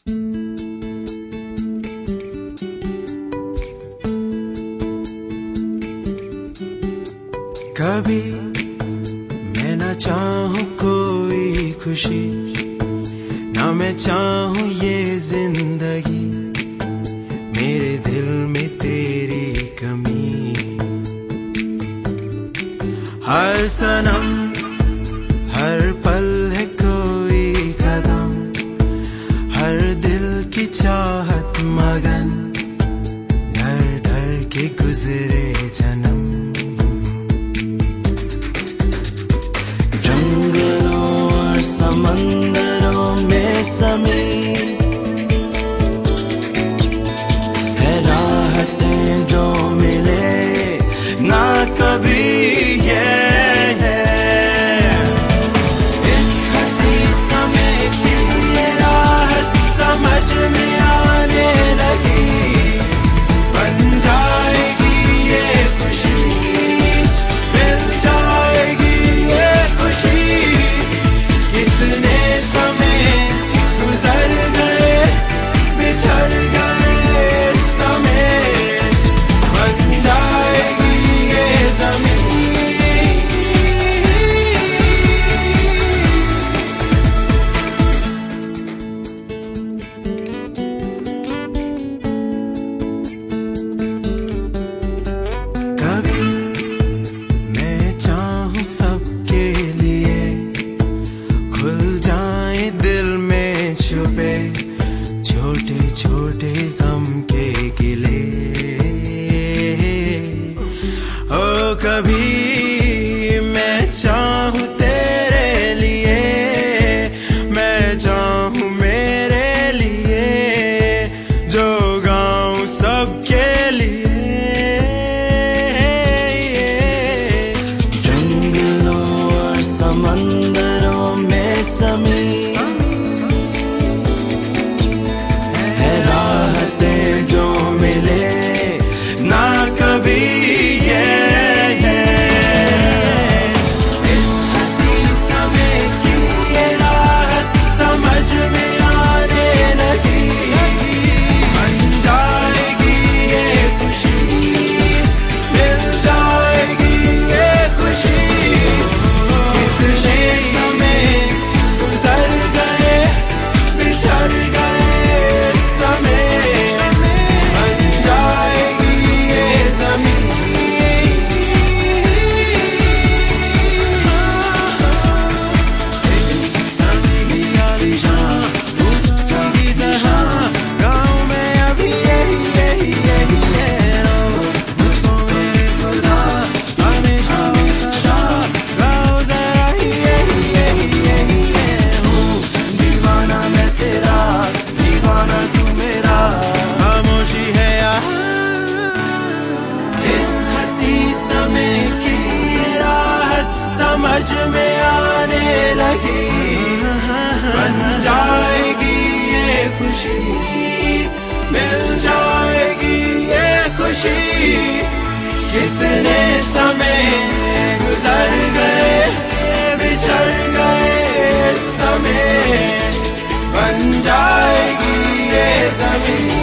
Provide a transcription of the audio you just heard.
कभी मैं ना चाहूं कोई खुशी, ना मैं चाहूं ये जिंदगी, मेरे दिल में तेरी कमी। हर सनम हर पल है कोई कदम, हर दिल की चाहत मगन, डर डर के गुजरे जन्म। जंगलों और समंदरों में समी है राहतें जो मिले ना कभी। इस हंसी समय की ये राहत समझ में आने लगी, बन जाएगी ये खुशी, मिल जाएगी ये खुशी। कितने समय गुजर गए बिछड़ गए समय, बन जाएगी ये जमीन। कभी मैं चाहूं सबके लिए खुल जाए दिल में छुपे छोटे छोटे गम के गिले। ओ कभी मैं चाहूं तेरे लिए, मैं चाहूं मेरे लिए, जो गाऊं सबके लिए। जंगलों और समंदरों में समी है राहतें जो मिले ना कभी। इस हंसी समय की ये राहत समझ में आने लगी, बन जाएगी ये खुशी, मिल जाएगी ये खुशी। कितने समय गुजर गए बिछड़ गए समय, बन जाएगी ये जमीन। गाँव में अभी यही मुझको मेरे खुदा हमेशा सदा, गाओ जरा यही हूँ दीवाना मैं तेरा, दीवाना तू मेरा, खामोशी है यहाँ। इस हंसी समय की ये राहत समझ में आने लगी, बन जाएगी ये खुशी, मिल जाएगी ये खुशी। कितने समय गुजर गए बिछड़ गए समय, बन जाएगी ये जमीन।